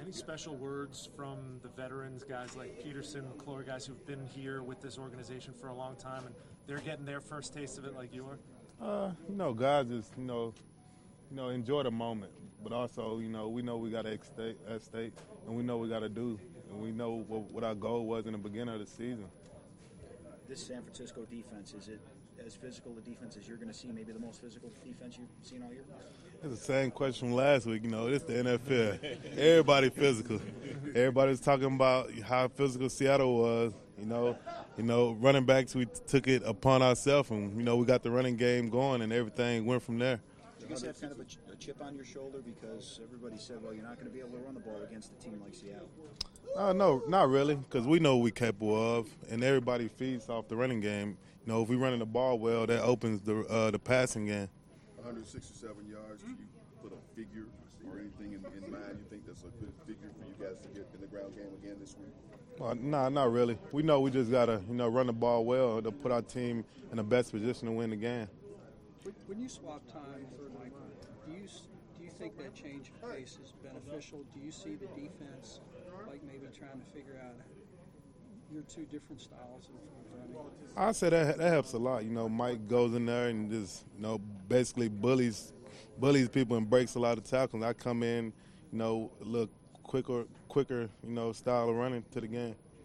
Any special words from the veterans, guys like Peterson, McClure, guys who've been here with this organization for a long time, and they're getting their first taste of it like you are? Guys just, enjoy the moment. But also, we know we got to at stake, and we know we got to do. And we know what our goal was in the beginning of the season. This San Francisco defense, is it as physical a defense as you're going to see, maybe the most physical defense you've seen all year? It's the same question from last week. This the NFL. Everybody physical. Everybody's talking about how physical Seattle was. Running backs, we took it upon ourselves, and, we got the running game going, and everything went from there. Do you guys have kind of a chip on your shoulder because everybody said, well, you're not going to be able to run the ball against a team like Seattle? No, not really, because we know what we're capable of, and everybody feeds off the running game. If we're running the ball well, that opens the passing game. 167 yards, do you put a figure or anything in mind? You think that's a good figure for you guys to get in the ground game again this week? Not really. We know we just got to, run the ball well to put our team in the best position to win the game. When you swap time for Michael, do you think that change of pace is beneficial? Do you see the defense like maybe trying to figure out your two different styles of running? I say that helps a lot. Mike goes in there and just, basically bullies people and breaks a lot of tackles. I come in, look quicker, style of running to the game.